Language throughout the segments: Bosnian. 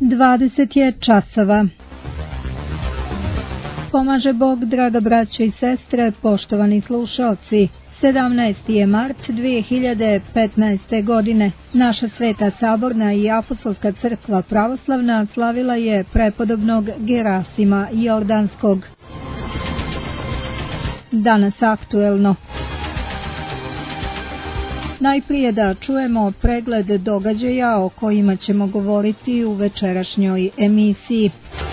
20 je časova. Pomaže Bog, draga braćo i sestre, poštovani slušalci. 17. je mart 2015. godine. Naša Sveta Saborna i Apostolska crkva pravoslavna slavila je prepodobnog Gerasima Jordanskog. Danas aktuelno. Najprije da čujemo pregled događaja o kojima ćemo govoriti u večerašnjoj emisiji.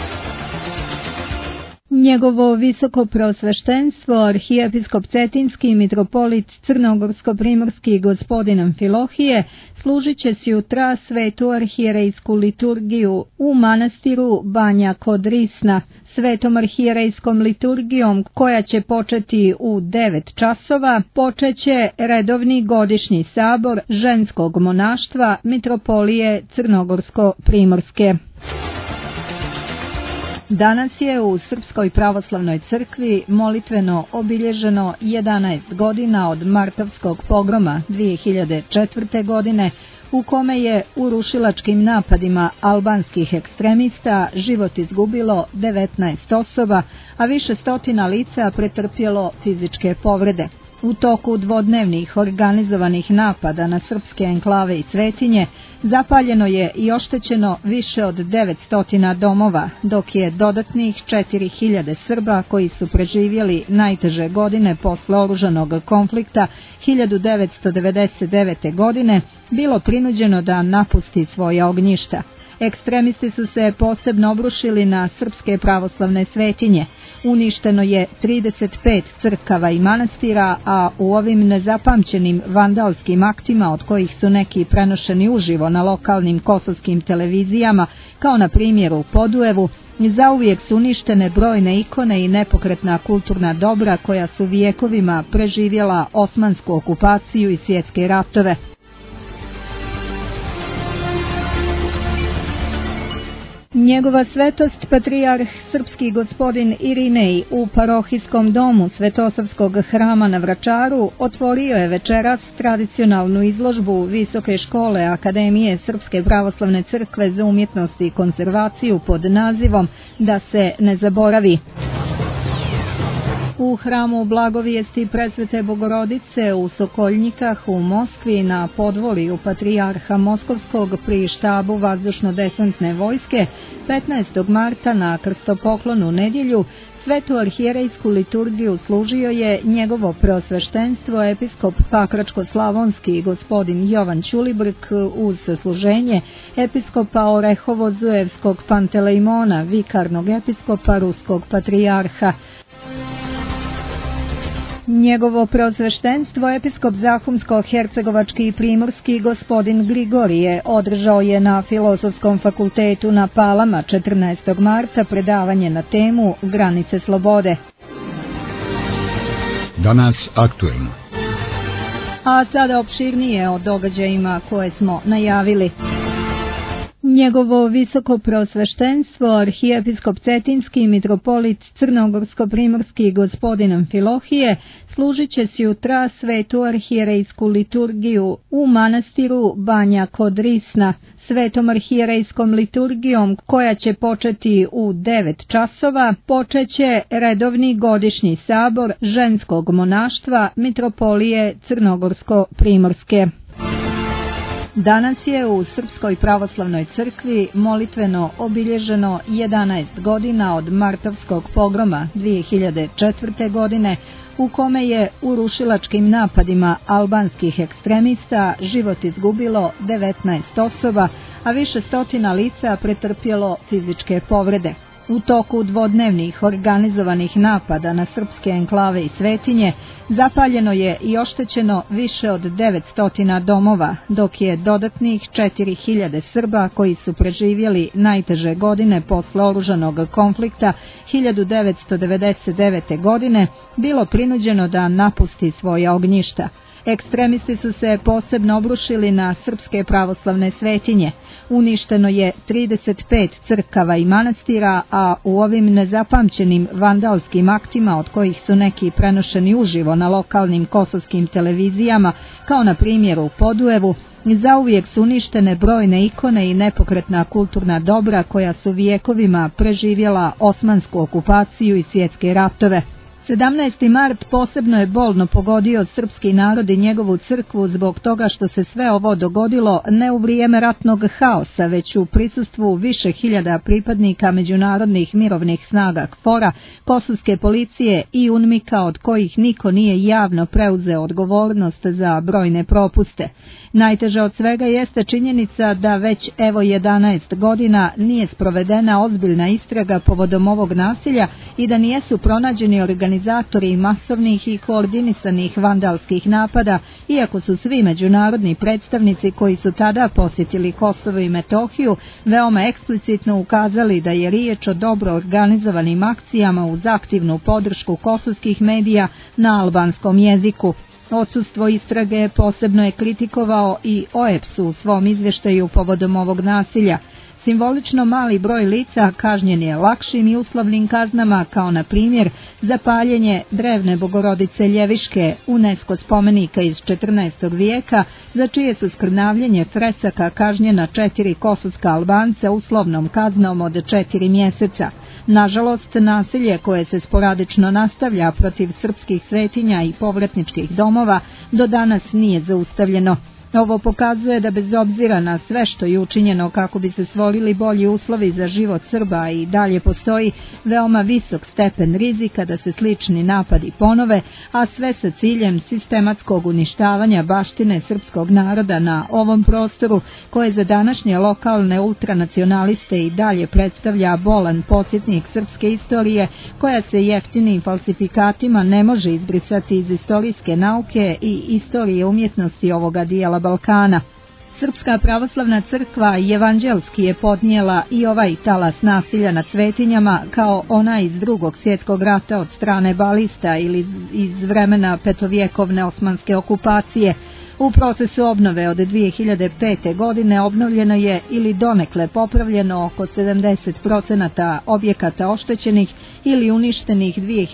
Njegovo visoko preosveštenstvo, arhijepiskop Cetinski mitropolit Crnogorsko-primorski gospodin Amfilohije, služit će sutra svetu arhijerejsku liturgiju u manastiru Banja kod Risna. Svetom arhijerejskom liturgijom, koja će početi u 9 časova, počeće redovni godišnji sabor ženskog monaštva mitropolije Crnogorsko-primorske. Danas je u Srpskoj pravoslavnoj crkvi molitveno obilježeno 11 godina od martovskog pogroma 2004. godine, u kome je u rušilačkim napadima albanskih ekstremista život izgubilo 19 osoba, a više stotina lica pretrpjelo fizičke povrede. U toku dvodnevnih organizovanih napada na srpske enklave i svetinje zapaljeno je i oštećeno više od 900 domova, dok je dodatnih 4000 Srba koji su preživjeli najteže godine posle oružanog konflikta 1999. godine bilo prinuđeno da napusti svoja ognjišta. Ekstremisti su se posebno obrušili na srpske pravoslavne svetinje. Uništeno je 35 crkava i manastira, a u ovim nezapamćenim vandalskim aktima, od kojih su neki prenošeni uživo na lokalnim kosovskim televizijama, kao na primjer u Podujevu, zauvijek su uništene brojne ikone i nepokretna kulturna dobra koja su vijekovima preživjela osmansku okupaciju i svjetske ratove. Njegova svetost patrijarh srpski gospodin Irinej u parohijskom domu Svetosavskog hrama na Vračaru otvorio je večeras tradicionalnu izložbu Visoke škole Akademije Srpske pravoslavne crkve za umjetnost i konzervaciju pod nazivom Da se ne zaboravi. U hramu Blagovijesti Presvete Bogorodice u Sokoljnikah u Moskvi na podvoliju patrijarha Moskovskog pri štabu vazdušno-desantne vojske 15. marta na krstopoklonu nedjelju svetu arhijerejsku liturgiju služio je njegovo preosveštenstvo episkop Pakračko-slavonski gospodin Jovan Ćulibrk uz služenje episkopa Orehovo-Zujevskog Pantelejmona, vikarnog episkopa ruskog patrijarha. Njegovo preosveštenstvo episkop Zahumsko-hercegovački i primorski gospodin Grigorije održao je na Filozofskom fakultetu na Palama 14. marta predavanje na temu Granice slobode. Danas aktuelno. A sada opširnije o događajima koje smo najavili. Njegovo visoko preosveštenstvo, arhijepiskop Cetinski mitropolit Crnogorsko-primorski gospodin Amfilohije, služit će sutra svetu arhijerejsku liturgiju u manastiru Banja kod Risna. Svetom arhijerejskom liturgijom, koja će početi u 9 časova, počeće redovni godišnji sabor ženskog monaštva mitropolije Crnogorsko-primorske. Danas je u Srpskoj pravoslavnoj crkvi molitveno obilježeno 11 godina od martovskog pogroma 2004. godine, u kome je u rušilačkim napadima albanskih ekstremista život izgubilo 19 osoba, a više stotina lica pretrpjelo fizičke povrede. U toku dvodnevnih organizovanih napada na srpske enklave i svetinje zapaljeno je i oštećeno više od 900 domova, dok je dodatnih 4000 Srba koji su preživjeli najteže godine posle oružanog konflikta 1999. godine bilo prinuđeno da napusti svoja ognjišta. Ekstremisti su se posebno obrušili na srpske pravoslavne svetinje. Uništeno je 35 crkava i manastira, a u ovim nezapamćenim vandalskim aktima, od kojih su neki prenošeni uživo na lokalnim kosovskim televizijama, kao na primjer u Podujevu, zauvijek su uništene brojne ikone i nepokretna kulturna dobra koja su vijekovima preživjela osmansku okupaciju i svjetske ratove. 17. mart posebno je bolno pogodio srpski narod i njegovu crkvu zbog toga što se sve ovo dogodilo ne u vrijeme ratnog haosa, već u prisustvu više hiljada pripadnika međunarodnih mirovnih snaga KFOR-a, kosovske policije i UNMIK-a, od kojih niko nije javno preuzeo odgovornost za brojne propuste. Najteže od svega jeste činjenica da već evo 11 godina nije sprovedena ozbiljna istraga povodom ovog nasilja i da nijesu pronađeni organizatori masovnih i koordinisanih vandalskih napada, iako su svi međunarodni predstavnici koji su tada posjetili Kosovo i Metohiju veoma eksplicitno ukazali da je riječ o dobro organizovanim akcijama uz aktivnu podršku kosovskih medija na albanskom jeziku. Odsustvo istrage posebno je kritikovao i OEBS u svom izvještaju povodom ovog nasilja. Simbolično mali broj lica kažnjen je lakšim i uslovnim kaznama, kao na primjer za paljenje drevne Bogorodice Ljeviške, UNESCO spomenika iz 14. vijeka, za čije su skrnavljenje fresaka kažnjena 4 kosovska Albanca uslovnom kaznom od 4 mjeseca. Nažalost, nasilje koje se sporadično nastavlja protiv srpskih svetinja i povratničkih domova do danas nije zaustavljeno. Ovo pokazuje da bez obzira na sve što je učinjeno kako bi se stvorili bolji uslovi za život Srba i dalje postoji veoma visok stepen rizika da se slični napadi ponove, a sve sa ciljem sistematskog uništavanja baštine srpskog naroda na ovom prostoru, koje za današnje lokalne ultranacionaliste i dalje predstavlja bolan podsjetnik srpske istorije, koja se jeftinim falsifikatima ne može izbrisati iz istorijske nauke i istorije umjetnosti ovoga dijela Balkana. Srpska pravoslavna crkva evanđelski je podnijela i ovaj talas nasilja nad svetinjama, kao ona iz Drugog svjetskog rata od strane balista ili iz vremena petovjekovne osmanske okupacije. U procesu obnove od 2005. godine obnovljeno je ili donekle popravljeno oko 70% objekata oštećenih ili uništenih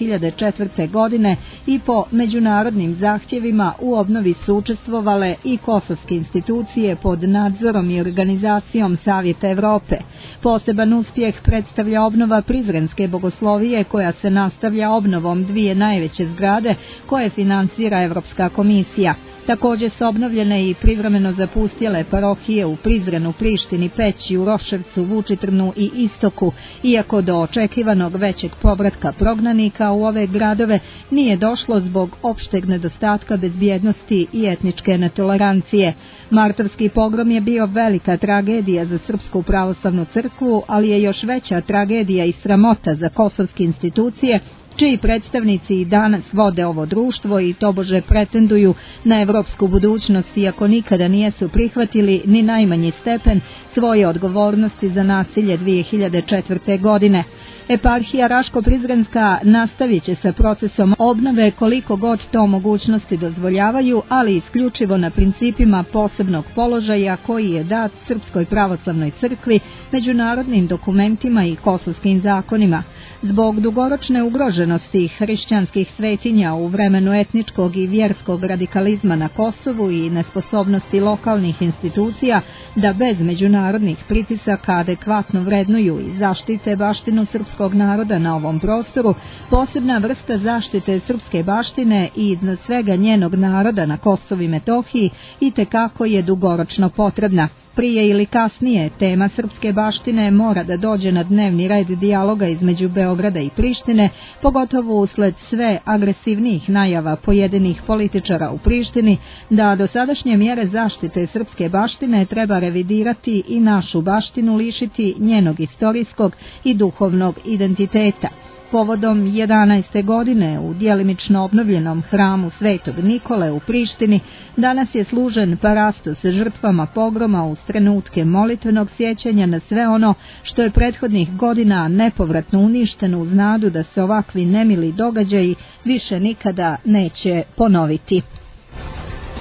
2004. godine i po međunarodnim zahtjevima u obnovi su učestvovale i kosovske institucije pod nadzorom i organizacijom Savjeta Evrope. Poseban uspjeh predstavlja obnova Prizrenske bogoslovije, koja se nastavlja obnovom dvije najveće zgrade koje financira Evropska komisija. Također su obnovljene i privremeno zapustjele parohije u Prizrenu, Prištini, Peći, u Roševcu, Vučitrnu i Istoku, iako do očekivanog većeg povratka prognanika u ove gradove nije došlo zbog opšteg nedostatka bezbjednosti i etničke netolerancije. Martovski pogrom je bio velika tragedija za Srpsku pravoslavnu crkvu, ali je još veća tragedija i sramota za kosovske institucije, čiji predstavnici i danas vode ovo društvo i tobože pretenduju na evropsku budućnost, iako nikada nijesu prihvatili ni najmanji stepen svoje odgovornosti za nasilje 2004. godine. Eparhija Raško-Prizrenska nastavit će sa procesom obnove koliko god to mogućnosti dozvoljavaju, ali isključivo na principima posebnog položaja koji je dat Srpskoj pravoslavnoj crkvi, međunarodnim dokumentima i kosovskim zakonima. Zbog dugoročne ugroženosti hrišćanskih svetinja u vremenu etničkog i vjerskog radikalizma na Kosovu i nesposobnosti lokalnih institucija da bez međunarodnih pritisaka adekvatno vrednuju i zaštite baštinu srpskog naroda na ovom prostoru, posebna vrsta zaštite srpske baštine i iznad svega njenog naroda na Kosovu i Metohiji itekako je dugoročno potrebna. Prije ili kasnije tema srpske baštine mora da dođe na dnevni red dijaloga između Beograda i Prištine, pogotovo usled sve agresivnijih najava pojedinih političara u Prištini da dosadašnje mjere zaštite srpske baštine treba revidirati i našu baštinu lišiti njenog istorijskog i duhovnog identiteta. Povodom 11. godine u djelimično obnovljenom hramu Svetog Nikole u Prištini danas je služen parastos žrtvama pogroma uz trenutke molitvenog sjećanja na sve ono što je prethodnih godina nepovratno uništeno, uz nadu da se ovakvi nemili događaji više nikada neće ponoviti.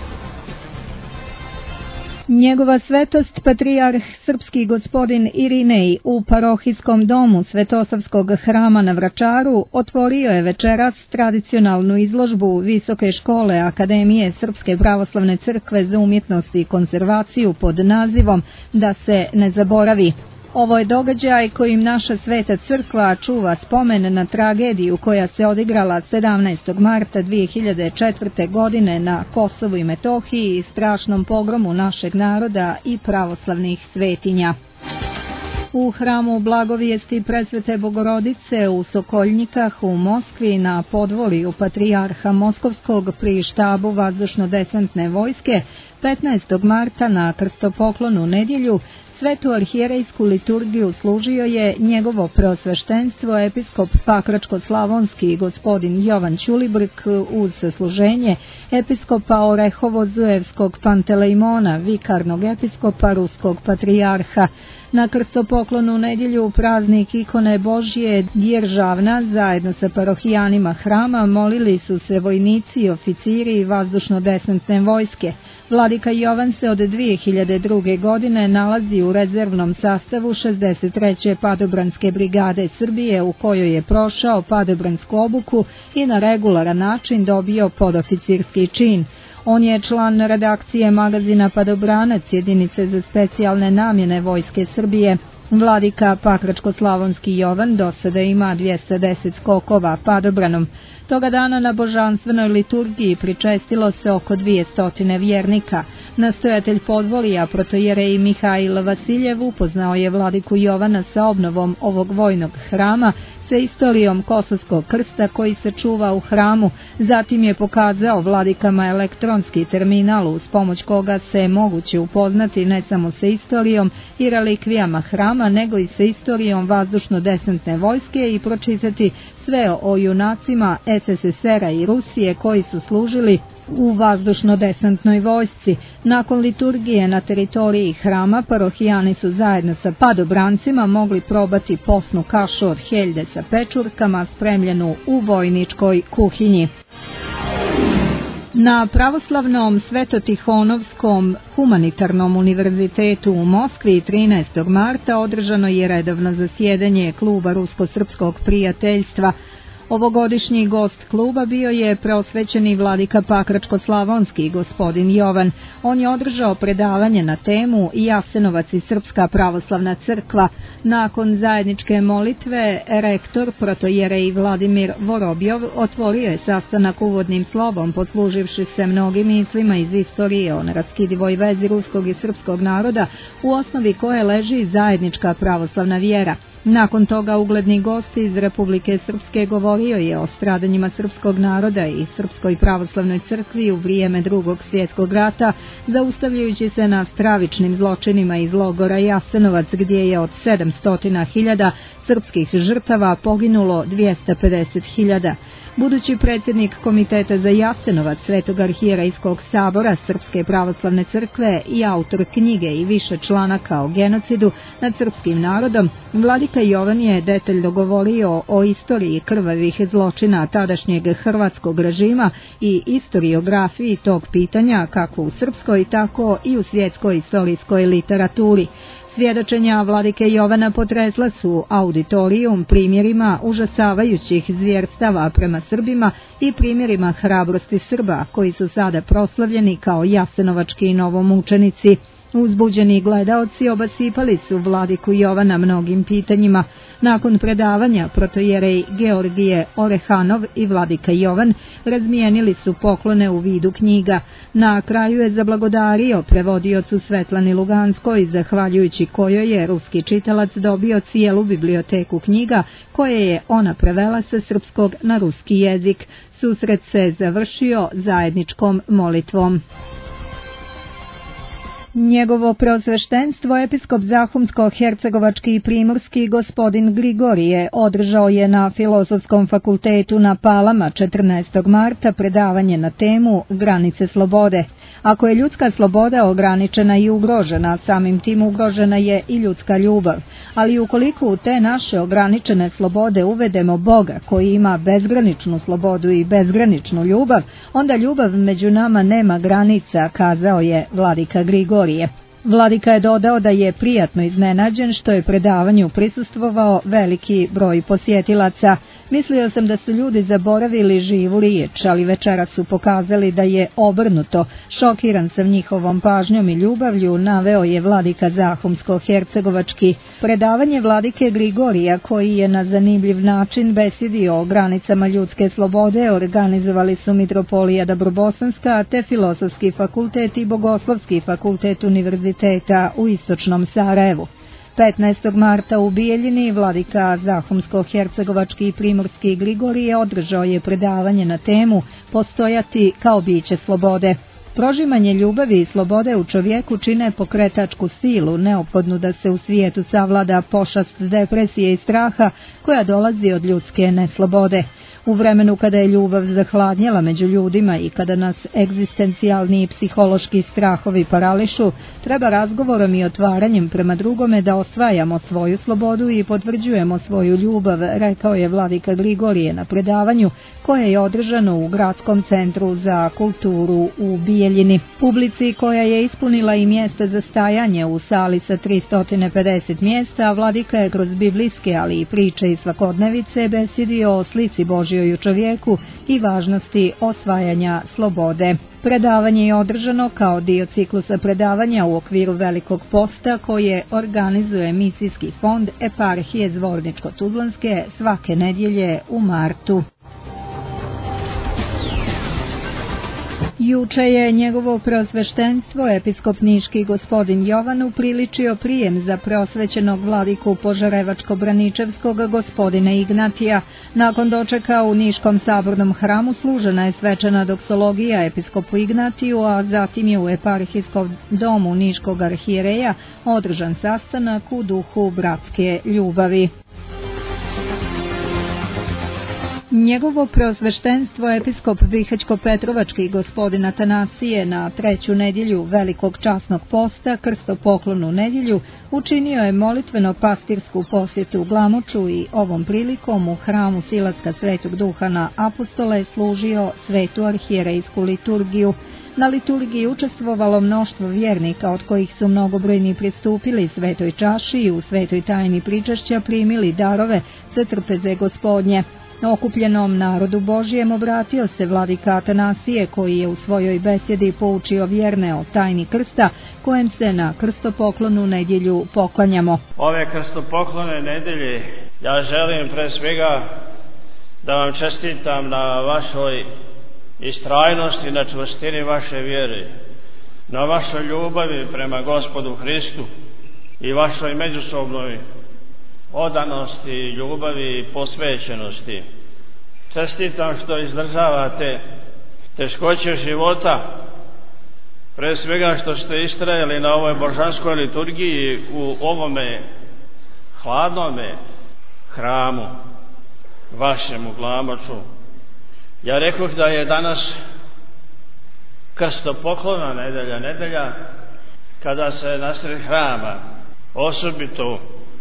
Njegova svetost patrijarh srpski gospodin Irinej u parohijskom domu Svetosavskog hrama na Vračaru otvorio je večeras tradicionalnu izložbu Visoke škole Akademije Srpske pravoslavne crkve za umjetnost i konzervaciju pod nazivom Da se ne zaboravi. Ovo je događaj kojim naša sveta crkva čuva spomen na tragediju koja se odigrala 17. marta 2004. godine na Kosovu i Metohiji i strašnom pogromu našeg naroda i pravoslavnih svetinja. U hramu Blagovijesti Presvete Bogorodice u Sokoljnikah u Moskvi na podvoliju Patrijarha Moskovskog pri štabu vazdušno-desantne vojske 15. marta na krstopoklonu nedjelju svetu arhijerejsku liturgiju služio je njegovo preosveštenstvo episkop Pakračko-slavonski gospodin Jovan Ćulibrk uz služenje episkopa Orehovo-Zujevskog Pantelejmona, vikarnog episkopa Ruskog patrijarha. Na krstopoklonu nedjelju praznik ikone Božje Djeržavna zajedno sa parohijanima hrama molili su se vojnici i oficiri vazdušno-desantne vojske. Vladika Jovan se od 2002. godine nalazi u rezervnom sastavu 63. padobranske brigade Srbije u kojoj je prošao padobransku obuku i na regularan način dobio podoficirski čin. On je član redakcije magazina Padobranac, jedinice za specijalne namjene Vojske Srbije. Vladika Pakračko-slavonski Jovan do sada ima 210 skokova padobranom. Toga dana na božanstvenoj liturgiji pričestilo se oko 200 vjernika. Nastojatelj podvolija protojerej Mihajl Vasiljev upoznao je vladiku Jovana sa obnovom ovog vojnog hrama, sa istorijom Kosovskog krsta koji se čuva u hramu. Zatim je pokazao vladikama elektronski terminal uz pomoć koga se je moguće upoznati ne samo sa istorijom i relikvijama hrama, nego i sa istorijom vazdušno-desantne vojske i pročitati sve o junacima SSSR-a i Rusije koji su služili u vazdušno-desantnoj vojsci. Nakon liturgije na teritoriji hrama parohijani su zajedno sa padobrancima mogli probati posnu kašu od heljde sa pečurkama spremljenu u vojničkoj kuhinji. Na Pravoslavnom Svetotihonovskom humanitarnom univerzitetu u Moskvi 13. marta održano je redovno zasjedanje kluba Rusko-srpskog prijateljstva. Ovogodišnji gost kluba bio je preosvećeni vladika Pakračko-slavonski gospodin Jovan. On je održao predavanje na temu Jasenovac i Srpska pravoslavna crkva. Nakon zajedničke molitve, rektor protojerej Vladimir Vorobjov otvorio je sastanak uvodnim slovom, posluživši se mnogim mislima iz istorije o neraskidivoj vezi ruskog i srpskog naroda, u osnovi koje leži zajednička pravoslavna vjera. Nakon toga ugledni gost iz Republike Srpske govorio je o stradanjima srpskog naroda i Srpskoj pravoslavnoj crkvi u vrijeme Drugog svjetskog rata, zaustavljajući se na stravičnim zločinima iz logora Jasenovac, gdje je od 700.000 srpskih žrtava poginulo 250.000. Budući predsjednik Komiteta za Jasenovac Svetog arhijerejskog sabora Srpske pravoslavne crkve i autor knjige i više članaka o genocidu nad srpskim narodom, vladika Jovan je detaljno govorio o istoriji krvavih zločina tadašnjeg hrvatskog režima i istoriografiji tog pitanja kako u srpskoj, tako i u svjetskoj istorijskoj literaturi. Svjedočenja vladike Jovana potresla su auditorijum primjerima užasavajućih zvjerstava prema Srbima i primjerima hrabrosti Srba, koji su sada proslavljeni kao jasenovački novomučenici. Uzbuđeni gledaoci obasipali su vladiku Jovana mnogim pitanjima. Nakon predavanja protojerej Georgije Orehanov i vladika Jovan razmijenili su poklone u vidu knjiga. Na kraju je zablagodario prevodiocu Svetlani Luganskoj, zahvaljujući kojoj je ruski čitalac dobio cijelu biblioteku knjiga koje je ona prevela sa srpskog na ruski jezik. Susret se završio zajedničkom molitvom. Njegovo preosveštenstvo episkop Zahumsko-hercegovački i primorski gospodin Grigorije održao je na Filozofskom fakultetu na Palama 14. marta predavanje na temu Granice slobode. Ako je ljudska sloboda ograničena i ugrožena, samim tim ugrožena je i ljudska ljubav. Ali ukoliko u te naše ograničene slobode uvedemo Boga koji ima bezgraničnu slobodu i bezgraničnu ljubav, onda ljubav među nama nema granica, kazao je vladika Grigorije. Grigorije. Vladika je dodao da je prijatno iznenađen što je predavanju prisustvovao veliki broj posjetilaca. Mislio sam da su ljudi zaboravili živu riječ, ali večeras su pokazali da je obrnuto. Šokiran sam njihovom pažnjom i ljubavlju, naveo je vladika Zahumsko-hercegovački. Predavanje vladike Grigorija, koji je na zanimljiv način besedio o granicama ljudske slobode, organizovali su Mitropolija Dobrobosanska te Filozofski fakultet i Bogoslovski fakultet Univerziteta u istočnom Sarajevu. 15. marta u Bijeljini vladika Zahumsko-hercegovački i primorski Grigorije održao je predavanje na temu Postojati kao biće slobode. Prožimanje ljubavi i slobode u čovjeku čine pokretačku silu, neophodnu da se u svijetu savlada pošast depresije i straha koja dolazi od ljudske neslobode. U vremenu kada je ljubav zahladnjela među ljudima i kada nas egzistencijalni i psihološki strahovi parališu, treba razgovorom i otvaranjem prema drugome da osvajamo svoju slobodu i potvrđujemo svoju ljubav, rekao je vladika Grigorije na predavanju koje je održano u Gradskom centru za kulturu u Bijeljini. Publici koja je ispunila i mjesta za stajanje u sali sa 350 mjesta, vladika je kroz biblijske, ali i priče i svakodnevice besedio o slici Božjoj u čovjeku i važnosti osvajanja slobode. Predavanje je održano kao dio ciklusa predavanja u okviru Velikog posta koje organizuje misijski fond Eparhije Zvorničko-Tuzlanske svake nedjelje u martu. Juče je njegovo preosveštenstvo episkop niški gospodin Jovan upriličio prijem za preosvećenog vladiku Požarevačko-Braničevskog gospodina Ignatija. Nakon dočeka u Niškom sabornom hramu služena je svečana doksologija episkopu Ignatiju, a zatim je u eparhijskom domu Niškog arhijereja održan sastanak u duhu bratske ljubavi. Njegovo preosveštenstvo episkop Bihaćko-Petrovački gospodin Atanasije na 3. nedjelju Velikog časnog posta, krstopoklonu nedjelju, učinio je molitveno-pastirsku posjetu Glamoču i ovom prilikom u hramu Silaska Svetog Duha na Apostole služio svetu arhijerejsku liturgiju. Na liturgiji učestvovalo mnoštvo vjernika, od kojih su mnogobrojni pristupili svetoj čaši i u svetoj tajni pričašća primili darove za trpeze Gospodnje. Okupljenom narodu Božjem obratio se vladika Atanasije, koji je u svojoj besjedi poučio vjerne o tajni krsta, kojem se na krstopoklonu nedjelju poklanjamo. Ove krstopoklone nedjelje ja želim pre svega da vam čestitam na vašoj istrajnosti, na čvrstini vaše vjere, na vašoj ljubavi prema Gospodu Hristu i vašoj međusobnoj odanosti, ljubavi i posvećenosti. Čestitam što izdržavate teškoće života, pre svega što ste istrajali na ovoj božanskoj liturgiji u ovome hladnome hramu vašem u Glamoču. Ja rekoh da je danas krstopoklona nedelja, nedelja kada se nasred hrama osobito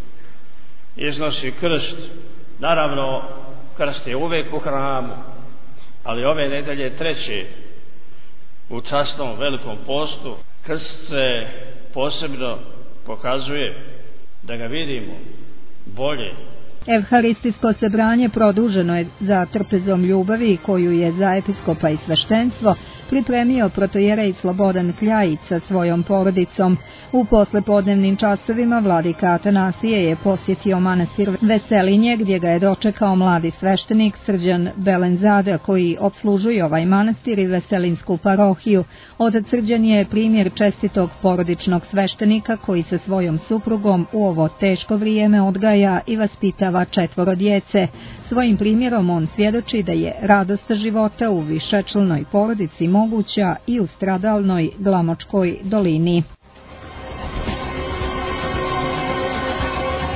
iznosi krst. Naravno, krst je uvijek u hramu, ali ove nedelje 3. u časnom Velikom postu krst se posebno pokazuje da ga vidimo bolje. Evharistijsko sebranje produženo je za trpezom ljubavi koju je za episkopa i sveštenstvo pripremio protojerej Slobodan Kljajić sa svojom porodicom. U poslepodnevnim časovima vladika Atanasije je posjetio manastir Veselinje, gdje ga je dočekao mladi sveštenik Srđan Belenzada, koji opslužuje ovaj manastir i Veselinsku parohiju. Otac Srđan je primjer čestitog porodičnog sveštenika koji sa svojom suprugom u ovo teško vrijeme odgaja i vaspitava 4 djece. Svojim primjerom on svjedoči da je radost života u višečlanoj porodici moguća i u stradalnoj Glamočkoj dolini.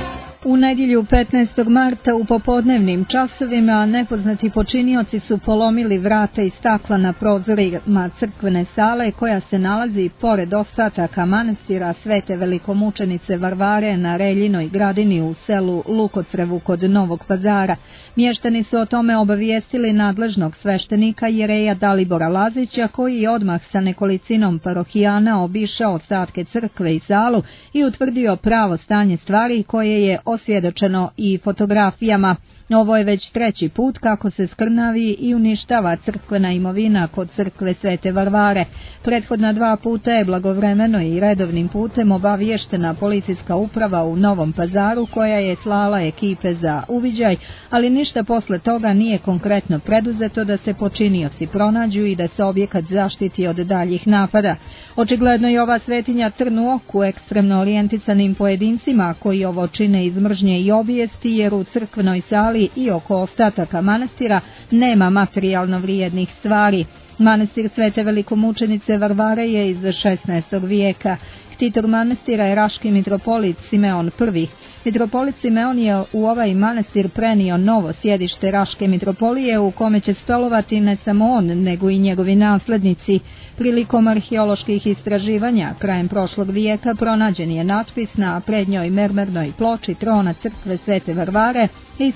U nedjelju 15. marta u popodnevnim časovima nepoznati počinioci su polomili vrata i stakla na prozorima crkvene sale koja se nalazi pored ostataka manastira Svete velikomučenice Varvare na Reljinoj Gradini u selu Lukocrevu kod Novog Pazara. Mještani su o tome obavijestili nadležnog sveštenika jereja Dalibora Lazića, koji je odmah sa nekolicinom parohijana obišao ostatke crkve i salu i utvrdio pravo stanje stvari koje je osvjedočeno i fotografijama. Ovo je već treći put kako se skrnavi i uništava crkvena imovina kod crkve Svete Varvare. Prethodna 2 puta je blagovremeno i redovnim putem obaviještena policijska uprava u Novom Pazaru koja je slala ekipe za uviđaj, ali ništa posle toga nije konkretno preduzeto da se počinioci pronađu i da se objekat zaštiti od daljih napada. Očigledno je ova svetinja trn u oku ekstremno orijentisanim pojedincima koji ovo čine iz mržnje i obijesti, jer u crkvenoj sali i oko ostataka manastira nema materijalno vrijednih stvari. Manastir Svete velikomučenice Varvare je iz 16. vijeka. Ktitor manastira je raški mitropolit Simeon I. Mitropolit Simeon je u ovaj manastir prenio novo sjedište Raške mitropolije u kome će stolovati ne samo on, nego i njegovi naslednici. Prilikom arheoloških istraživanja krajem prošlog vijeka pronađen je natpis na prednjoj mermernoj ploči trona crkve Svete Varvare iz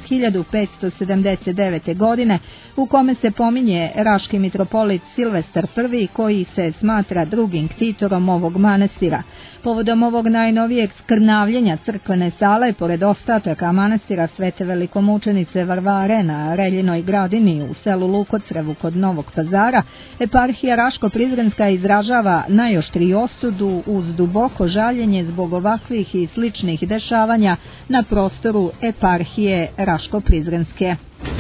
1579. godine u kome se pominje raški mitropolit Silvestar I koji se smatra drugim ktitorom ovog manastira. Povodom ovog najnovijeg skrnavljenja crkvene sale pored ostataka manastira Svete velikomučenice Varvare na Reljinoj Gradini u selu Lukocrevu kod Novog Pazara, eparhija Raško-Prizrenska izražava najoštriju osudu uz duboko žaljenje zbog ovakvih i sličnih dešavanja na prostoru eparhije Raško-Prizrenske.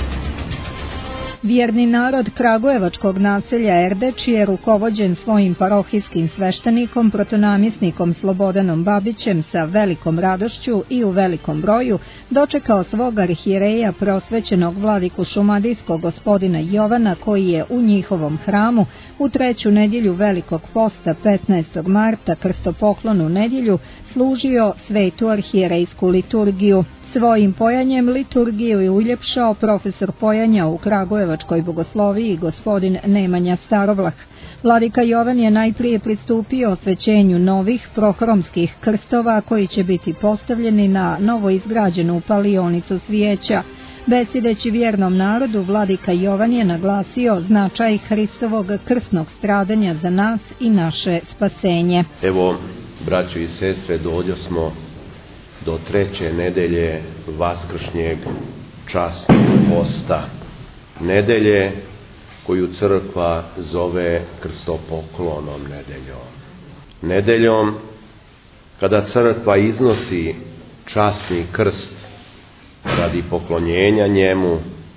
Vjerni narod kragujevačkog naselja Erdeč je rukovođen svojim parohijskim sveštenikom, protonamjesnikom Slobodanom Babićem sa velikom radošću i u velikom broju dočekao svog arhijereja prosvećenog vladiku šumadijskog gospodina Jovana, koji je u njihovom hramu u 3. nedjelju Velikog posta 15. marta krstopoklonu nedjelju služio svetu arhijerejsku liturgiju. Svojim pojanjem liturgiju je uljepšao profesor pojanja u kragujevačkoj bogosloviji gospodin Nemanja Starovlah. Vladika Jovan je najprije pristupio osvećenju novih prohromskih krstova koji će biti postavljeni na novo izgrađenu palionicu svijeća. Besideći vjernom narodu, vladika Jovan je naglasio značaj Hristovog krsnog stradanja za nas i naše spasenje. Evo, braćo i sestre, dođosmo do 3. nedelje vaskršnjeg časnog posta, nedelje koju crkva zove krstopoklonom nedeljom. Nedeljom kada crkva iznosi časni krst radi poklonjenja njemu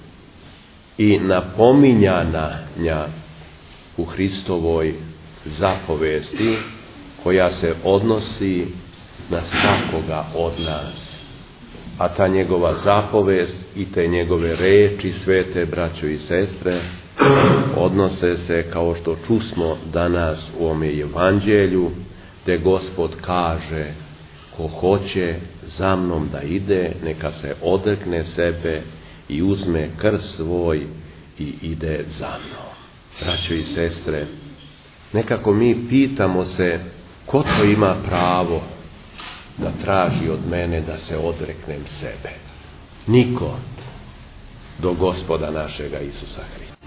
i napominjanja u Hristovoj zapovesti koja se odnosi na svakoga od nas. A ta njegova zapovest i te njegove reči, svete braćo i sestre, odnose se, kao što čusmo danas u ovome evanđelju, gdje Gospod kaže: ko hoće za mnom da ide, neka se odrekne sebe i uzme krst svoj i ide za mnom. Braćo i sestre, nekako mi pitamo se, ko to ima pravo da traži od mene da se odreknem sebe? Niko, do Gospoda našega Isusa Hrista.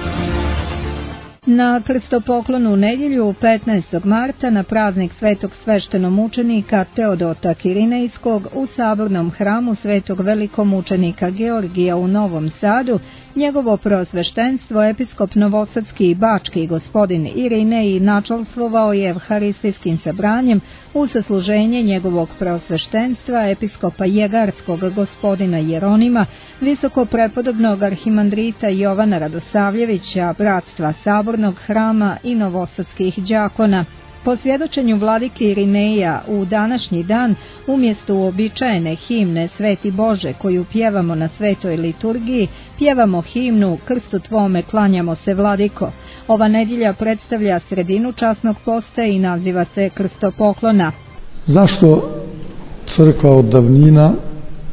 Na krstopoklonu nedjelju 15. marta na praznik svetog sveštenomučenika Teodota Kirinejskog u sabornom hramu svetog velikomučenika Georgija u Novom Sadu, njegovo preosveštenstvo episkop Novosadski i Bački gospodin Irinej načalstvovao je evharistijskim sabranjem u sasluženje njegovog preosveštenstva episkopa Jegarskog gospodina Jeronima, visoko prepodobnog arhimandrita Jovana Radosavljevića, bratstva sabornog hrama i novosadskih đakona. Po svjedočenju vladike Irineja, u današnji dan, umjesto uobičajene himne Sveti Bože koju pjevamo na svetoj liturgiji, pjevamo himnu Krstu tvome klanjamo se, vladiko. Ova nedjelja predstavlja sredinu časnog posta i naziva se krstopoklona. Zašto crkva od davnina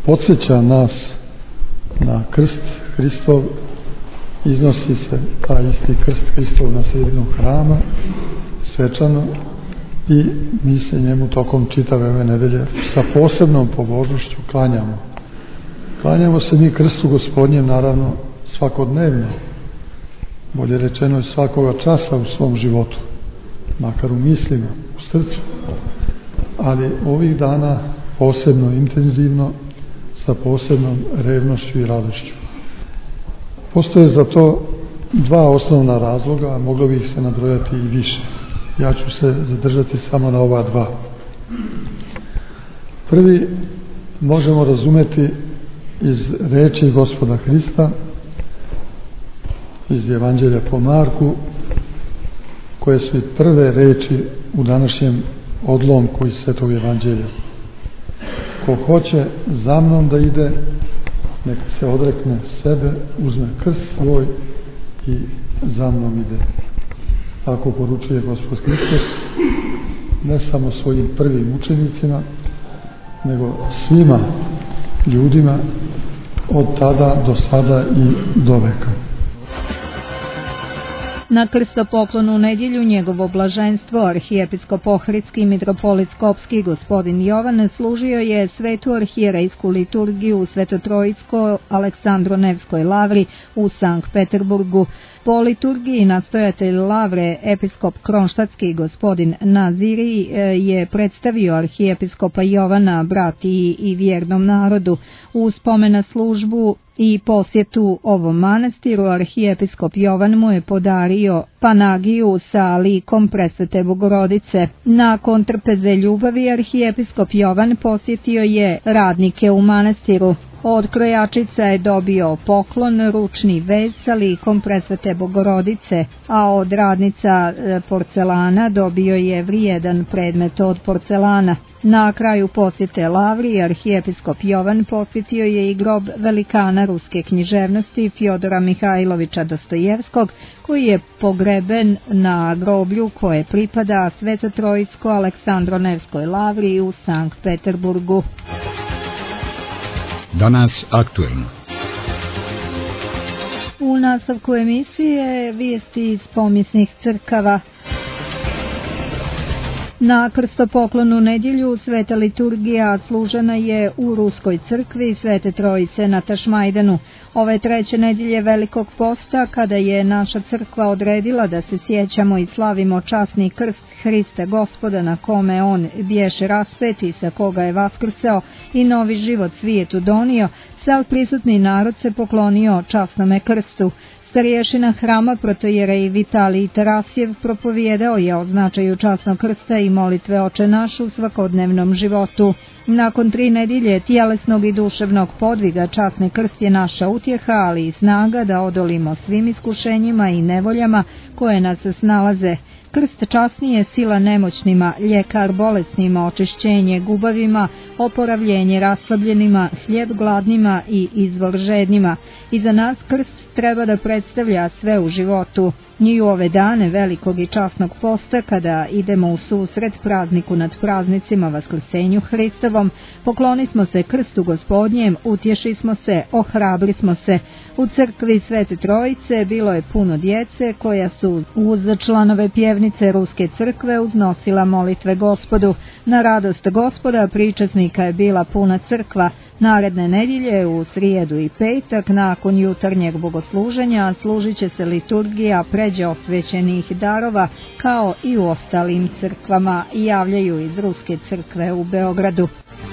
podsjeća nas na krst Hristov, iznosi se taj isti krst Hristov na sredinu hrama, svečano, i mi se njemu tokom čitave ove nedelje sa posebnom pobožnošću klanjamo. Klanjamo se mi krstu Gospodnjem, naravno, svakodnevno, bolje rečeno i svakoga časa u svom životu, makar u mislima, u srcu, ali ovih dana posebno intenzivno, sa posebnom revnošću i radošću. Postoje za to dva osnovna razloga, a moglo bi ih se nabrojati i više. Ja ću se zadržati samo na ova dva. Prvi možemo razumeti iz reči Gospoda Hrista, iz Evanđelja po Marku, koje su i prve reči u današnjem odlomku iz Svetog Evanđelja. Ko hoće za mnom da ide, nek se odrekne sebe, uzme krst svoj i za mnom ide. Tako poručuje Gospod Hristos, ne samo svojim prvim učenicima, nego svima ljudima od tada do sada i do veka. Na krstopoklonu u nedjelju njegovo blaženstvo arhijepiskop Ohridski i mitropolit Skopski gospodin Jovan služio je svetu arhijerejsku liturgiju u Sveto-Trojsko-Aleksandro-Nevskoj lavri u Sankt Peterburgu. Po liturgiji nastojatelj lavre episkop Kronštatski gospodin Naziri je predstavio arhijepiskopa Jovana bratiji i vjernom narodu. U spomena službu i posjetu ovom manastiru arhijepiskop Jovan mu je podario panagiju sa likom Presvete Bogorodice. Nakon trpeze ljubavi arhijepiskop Jovan posjetio je radnike u manastiru. Od krojačica je dobio poklon, ručni vez sa likom Presvete Bogorodice, a od radnica porcelana dobio je vrijedan predmet od porcelana. Na kraju posjete lavri arhijepiskop Jovan posjetio je i grob velikana ruske književnosti Fjodora Mihajlovića Dostojevskog, koji je pogreben na groblju koje pripada Sveto-Trojsko-Aleksandro-Nevskoj lavri u Sankt Peterburgu. Danas aktuelno. U nastavku emisije vijesti iz pomjesnih crkava. Na krstopoklonu nedjelju sveta liturgija služena je u Ruskoj crkvi Svete Trojice na Tašmajdanu. Ove treće nedjelje Velikog posta, kada je naša crkva odredila da se sjećamo i slavimo časni krst Hrista Gospoda na kome on bješe raspet i sa koga je vaskrseo i novi život svijetu donio, sav prisutni narod se poklonio časnome krstu. Starješina hrama protojerej Vitalij Tarasjev propovijedao je o značaju časnog krsta i molitve Oče naš u svakodnevnom životu. Nakon 3 nedjelje tjelesnog i duševnog podviga časni krst je naša utjeha, ali i snaga da odolimo svim iskušenjima i nevoljama koje nas snalaze. Krst časni je sila nemoćnima, ljekar bolesnima, očišćenje gubavima, oporavljenje raslabljenima, hljeb gladnima i izvor žednima. I za nas krst treba da predstavlja sve u životu. I u ove dane velikog i časnog posta, kada idemo u susret prazniku nad praznicima Vaskrsenju Hristovom, poklonismo se krstu Gospodnjem, utješismo se, ohrabrismo se. U crkvi Svete Trojice bilo je puno djece koja su uz članove pjevnice Ruske crkve uznosila molitve Gospodu. Na radost Gospoda pričasnika je bila puna crkva. Naredne nedjelje u srijedu i petak nakon jutarnjeg bogosluženja služit će se liturgija pređe osvećenih darova kao i u ostalim crkvama, javljaju iz Ruske crkve u Beogradu.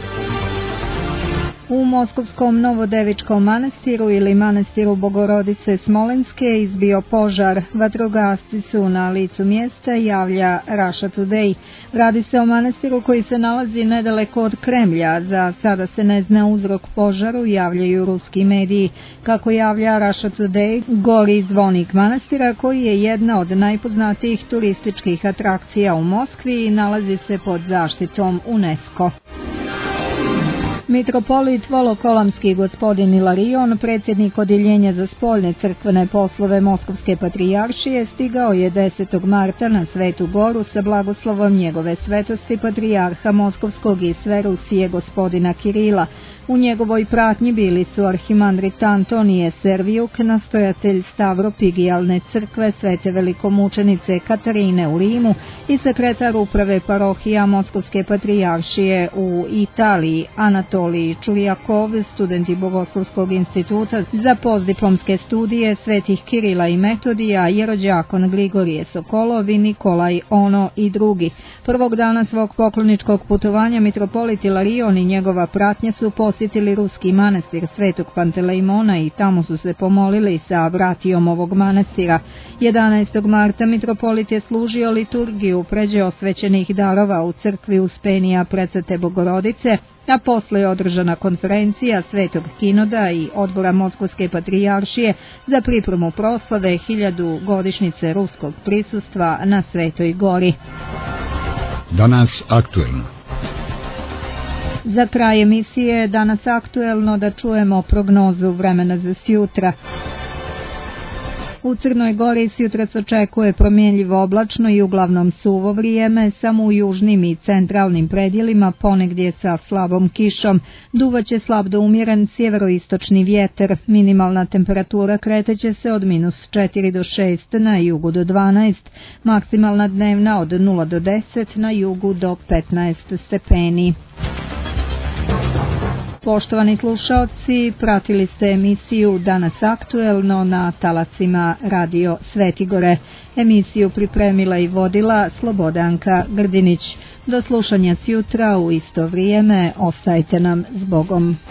U Moskovskom Novodevičkom manastiru ili manastiru Bogorodice Smolenske izbio požar. Vatrogasci su na licu mjesta, javlja Russia Today. Radi se o manastiru koji se nalazi nedaleko od Kremlja. Za sada se ne zna uzrok požaru, javljaju ruski mediji. Kako javlja Russia Today, gori zvonik manastira koji je jedna od najpoznatijih turističkih atrakcija u Moskvi i nalazi se pod zaštitom UNESCO. Mitropolit Volokolamski gospodin Ilarion, predsjednik Odjeljenja za spoljne crkvene poslove Moskovske patrijaršije, stigao je 10. marta na Svetu Goru sa blagoslovom njegove svetosti patrijarha Moskovskog i sve Rusije gospodina Kirila. U njegovoj pratnji bili su arhimandrit Antonije Servijuk, nastojatelj Stavropigijalne crkve Svete velikomučenice Katarine u Rimu i sekretar uprave parohija Moskovske patrijaršije u Italiji, Anatolij Čurjakov, studenti Bogoslovskog instituta za postdiplomske studije svetih Kirila i Metodija, jerođakon Grigorije Sokolov i Nikolaj Ono i drugi. Prvog dana svog pokloničkog putovanja mitropolit Ilarion i njegova pratnja su posjetili ruski manastir Svetog Pantelejmona i tamo su se pomolili sa bratijom ovog manastira. 11. marta mitropolit je služio liturgiju pređe osvećenih darova u crkvi Uspenija Presvete Bogorodice, a posle je održana konferencija Svetog Kinoda i odbora Moskovske patrijaršije za pripremu proslave 1000 godišnjice ruskog prisustva na Svetoj Gori. Danas aktuelno. Za kraj emisije Danas aktuelno da čujemo prognozu vremena za sjutra. U Crnoj Gori sjutra se očekuje promjenljivo oblačno i uglavnom suvo vrijeme, samo u južnim i centralnim predjelima ponegdje sa slabom kišom. Duvaće slab do umjeren sjeveroistočni vjetar, minimalna temperatura kreteće se od -4 do 6 na jugu do 12, maksimalna dnevna od 0 do 10, na jugu do 15 stepeni. Poštovani slušaoci, pratili ste emisiju Danas aktuelno na talacima Radio Svetigore. Emisiju pripremila i vodila Slobodanka Grdinić. Do slušanja sjutra u isto vrijeme, ostajte nam s Bogom.